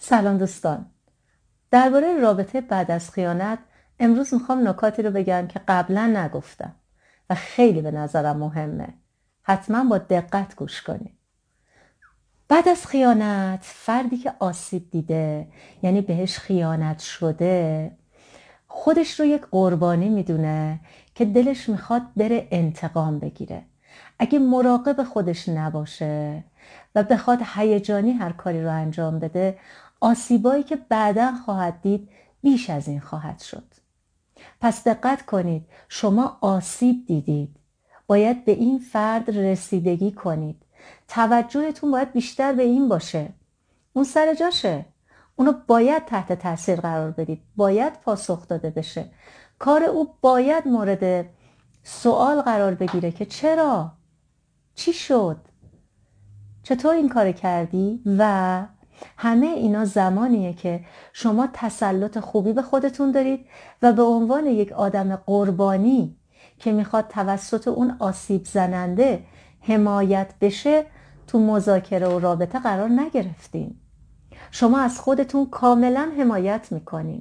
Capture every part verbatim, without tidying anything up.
سلام دوستان. درباره رابطه بعد از خیانت امروز میخوام نکاتی رو بگم که قبلا نگفتم و خیلی به نظرم مهمه. حتما با دقت گوش کنید. بعد از خیانت فردی که آسیب دیده، یعنی بهش خیانت شده، خودش رو یک قربانی میدونه که دلش میخواد بره انتقام بگیره. اگه مراقب خودش نباشه و بخواد هیجانی هر کاری رو انجام بده، آسیبایی که بعداً خواهد دید بیش از این خواهد شد. پس دقت کنید، شما آسیب دیدید، باید به این فرد رسیدگی کنید. توجهتون باید بیشتر به این باشه. اون سر جاشه، اونو باید تحت تاثیر قرار بدید، باید پاسخ داده بشه. کار او باید مورد سوال قرار بگیره که چرا؟ چی شد؟ چطور این کار کردی؟ و همه اینا زمانیه که شما تسلط خوبی به خودتون دارید و به عنوان یک آدم قربانی که میخواد توسط اون آسیب زننده حمایت بشه تو مذاکره و رابطه قرار نگرفتین. شما از خودتون کاملا حمایت میکنین،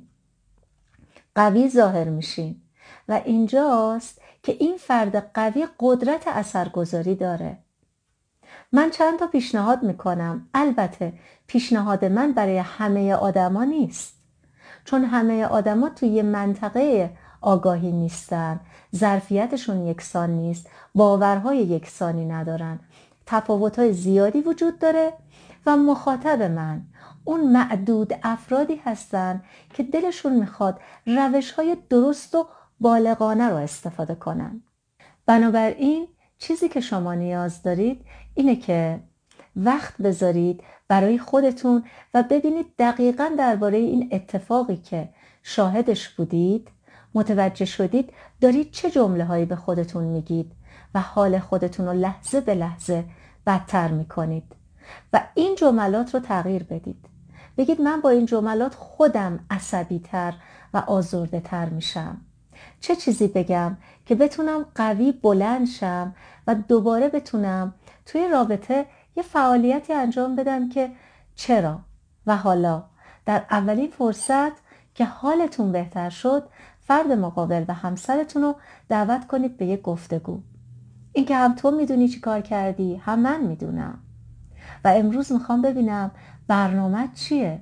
قوی ظاهر میشین و اینجاست که این فرد قوی قدرت اثرگذاری داره. من چند تا پیشنهاد میکنم. البته پیشنهاد من برای همه آدما نیست، چون همه آدما توی یه منطقه آگاهی نیستن، ظرفیتشون یکسان نیست، باورهای یکسانی ندارن، تفاوت‌های زیادی وجود داره و مخاطب من اون معدود افرادی هستن که دلشون میخواد روش‌های درست و بالغانه رو استفاده کنن. بنابراین چیزی که شما نیاز دارید اینه که وقت بذارید برای خودتون و ببینید دقیقاً درباره این اتفاقی که شاهدش بودید، متوجه شدید دارید چه جمله هایی به خودتون میگید و حال خودتون رو لحظه به لحظه بدتر میکنید و این جملات رو تغییر بدید. بگید من با این جملات خودم عصبی تر و آزرده تر میشم. چه چیزی بگم که بتونم قوی بلند شم و دوباره بتونم توی رابطه یه فعالیتی انجام بدم که چرا و حالا در اولین فرصت که حالتون بهتر شد فرد مقابل و همسرتون رو دعوت کنید به یه گفتگو. این که هم تو میدونی چی کار کردی هم من میدونم و امروز میخوام ببینم برنامه چیه.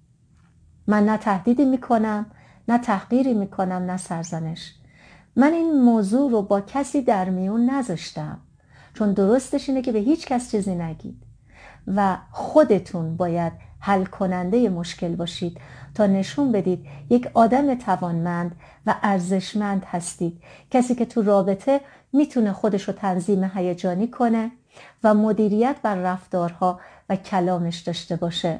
من نه تهدیدی میکنم، نه تحقیری میکنم، نه سرزنش. من این موضوع رو با کسی در میون نذاشتم، چون درستش اینه که به هیچ کس چیزی نگید و خودتون باید حل کننده مشکل باشید تا نشون بدید یک آدم توانمند و ارزشمند هستید، کسی که تو رابطه میتونه خودش رو تنظیم هیجانی کنه و مدیریت بر رفتارها و کلامش داشته باشه.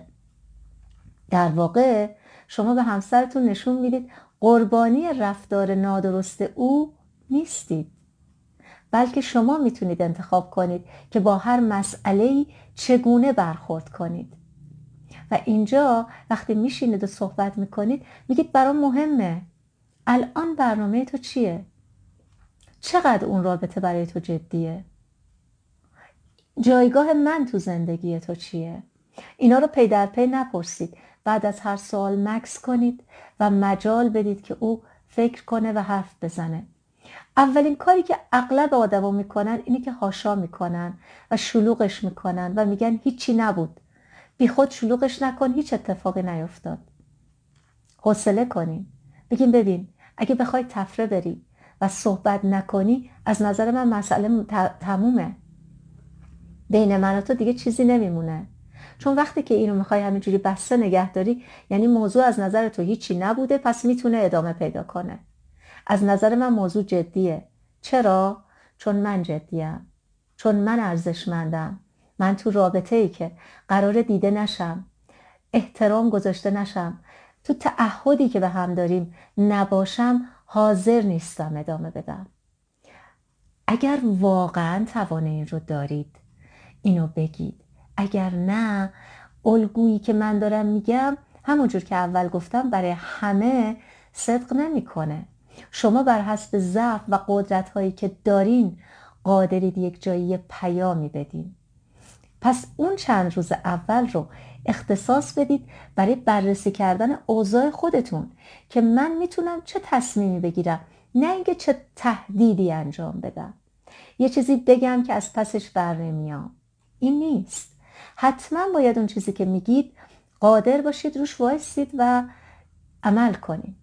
در واقع شما به همسرتون نشون میدید قربانی رفتار نادرست او نیستید، بلکه شما میتونید انتخاب کنید که با هر مسئله‌ای چگونه برخورد کنید. و اینجا وقتی میشینید و صحبت میکنید میگید برام مهمه، الان برنامه تو چیه؟ چقدر اون رابطه برای تو جدیه؟ جایگاه من تو زندگی تو چیه؟ اینا رو پی در پی نپرسید. بعد از هر سوال مکس کنید و مجال بدید که او فکر کنه و حرف بزنه. اولین کاری که اغلب آدما میکنن اینه که هاشا میکنن و شلوغش میکنن و میگن هیچی نبود. بی خود شلوغش نکن، هیچ اتفاقی نیفتاد. حوصله کنین. بگین ببین اگه بخوای تفره بری و صحبت نکنی، از نظر من مسئله تمومه. بین من و تو دیگه چیزی نمیمونه. چون وقتی که اینو میخوای همینجوری بسته نگه داری، یعنی موضوع از نظر تو هیچی نبوده، پس میتونه ادامه پیدا کنه. از نظر من موضوع جدیه. چرا؟ چون من جدیم، چون من ارزشمندم. من تو رابطه ای که قرار دیده نشم، احترام گذاشته نشم، تو تعهدی که به هم داریم نباشم، حاضر نیستم ادامه بدم. اگر واقعا توان این رو دارید اینو بگید. اگر نه، الگویی که من دارم میگم همونجور که اول گفتم برای همه صدق نمیکنه. شما بر حسب ضعف و قدرت هایی که دارین قادرید یک جایی پیامی بدین. پس اون چند روز اول رو اختصاص بدید برای بررسی کردن اوضاع خودتون که من میتونم چه تصمیمی بگیرم، نه اینکه چه تهدیدی انجام بدم، یه چیزی بگم که از پسش بر نمیام. این نیست. حتما باید اون چیزی که میگید قادر باشید روش وایسید و عمل کنید.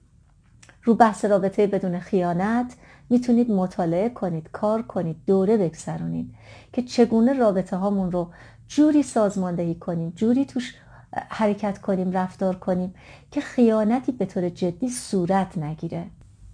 رو بحث رابطه بدون خیانت میتونید مطالعه کنید، کار کنید، دوره بگذرونید که چگونه رابطه هامون رو جوری سازماندهی کنیم، جوری توش حرکت کنیم، رفتار کنیم که خیانتی به طور جدی صورت نگیره.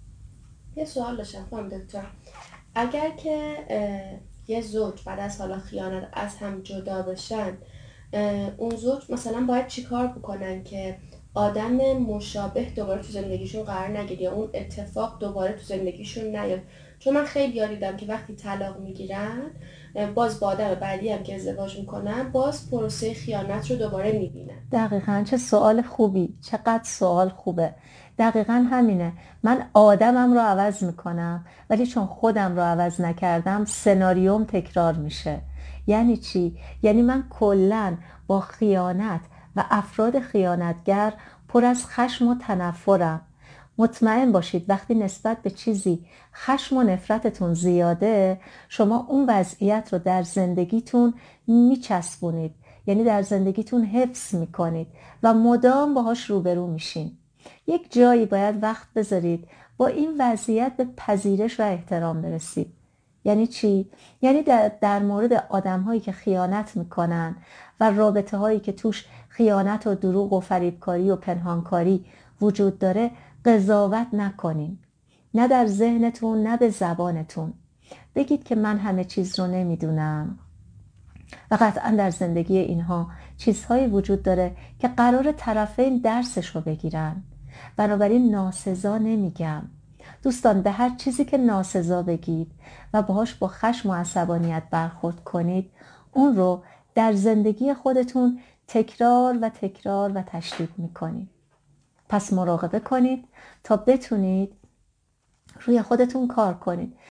یه سوال داشتم خانم دکتر، اگر که یه زوج بعد از حالا خیانت از هم جدا بشن، اون زوج مثلا باید چیکار بکنن که آدم مشابه دوباره تو زندگیشون قرار نگیره یا اون اتفاق دوباره تو زندگیشون نیاد؟ چون من خیلی یاد دیدم که وقتی طلاق میگیرن باز با آدم بعدی هم که ازدواج میکنن باز پروسه خیانت رو دوباره میبینن. دقیقاً. چه سوال خوبی، چقدر سوال خوبه. دقیقاً همینه. من آدمم رو عوض میکنم ولی چون خودم رو عوض نکردم سناریوم تکرار میشه. یعنی چی؟ یعنی من کلاً با خیانت و افراد خیانتگر پر از خشم و تنفرم. مطمئن باشید وقتی نسبت به چیزی خشم و نفرتتون زیاده، شما اون وضعیت رو در زندگیتون میچسبونید، یعنی در زندگیتون حفظ میکنید و مدام باهاش روبرو میشین. یک جایی باید وقت بذارید با این وضعیت به پذیرش و احترام برسید. یعنی چی؟ یعنی در, در مورد آدم هایی که خیانت میکنن و رابطه هایی که توش خیانت و دروغ و فریبکاری و پنهانکاری وجود داره قضاوت نکنین. نه در ذهنتون نه به زبانتون. بگید که من همه چیز رو نمیدونم و قطعا در زندگی اینها چیزهایی وجود داره که قرار طرفین درسش رو بگیرن. بنابراین ناسزا نمیگم. دوستان، به هر چیزی که ناسزا بگید و باهاش با خشم و عصبانیت برخورد کنید، اون رو در زندگی خودتون تکرار و تکرار و تشدید میکنید. پس مراقبه کنید تا بتونید روی خودتون کار کنید.